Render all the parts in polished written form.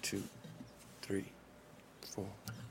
2, 3, 4.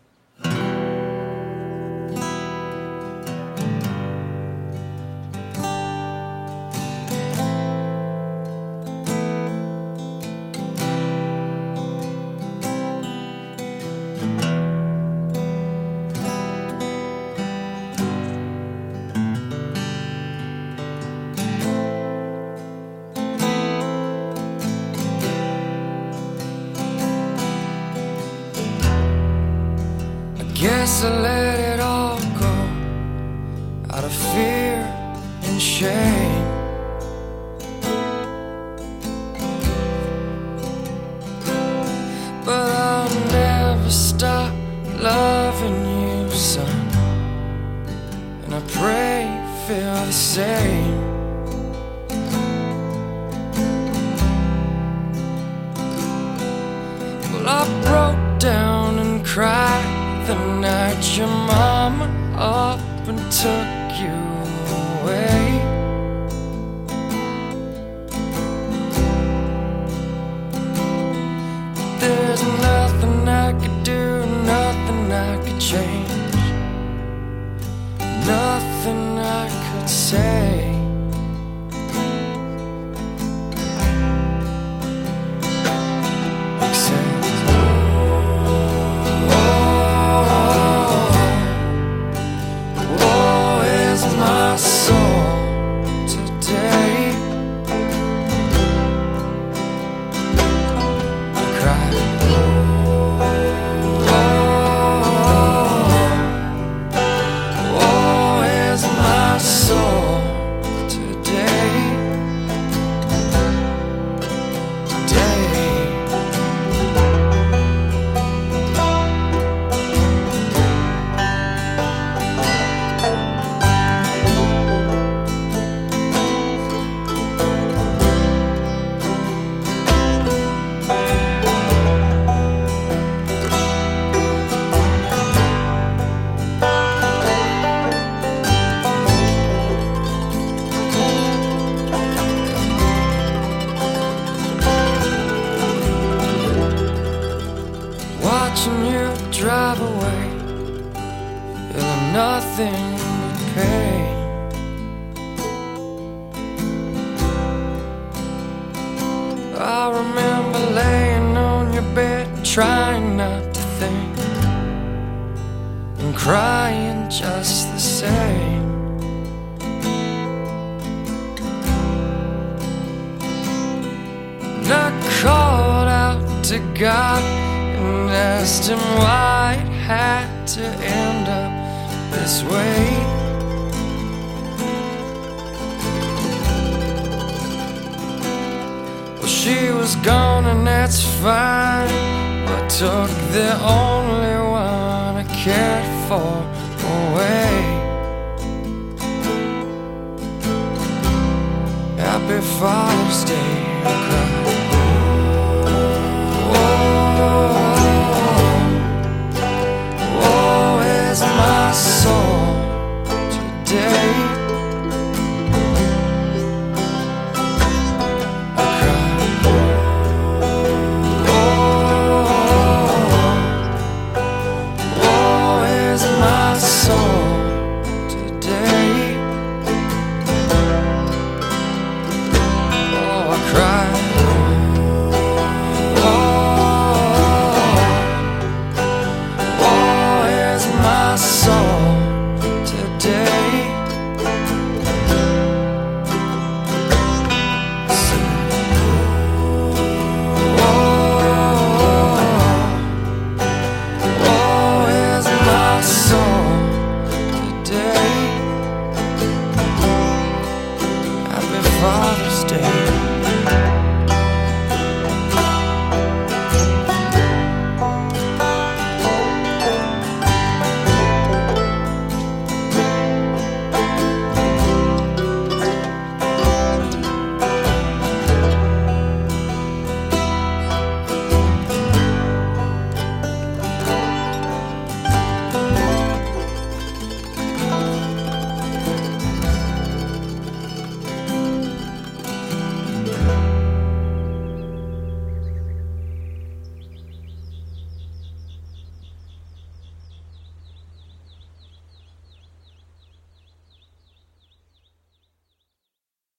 Guess I let it all go out of fear and shame. But I'll never stop loving you, son, and I pray you feel the same. Well, I broke down and cried the night your mama up and took you away. There's nothing I could do, nothing I could change, nothing I could say. Watching you drive away, feeling nothing but pain. I remember laying on your bed, trying not to think, and crying just the same. And I called out to God and asked him why it had to end up this way. Well, she was gone and that's fine, but took the only one I cared for away. Happy Father's Day, I cried.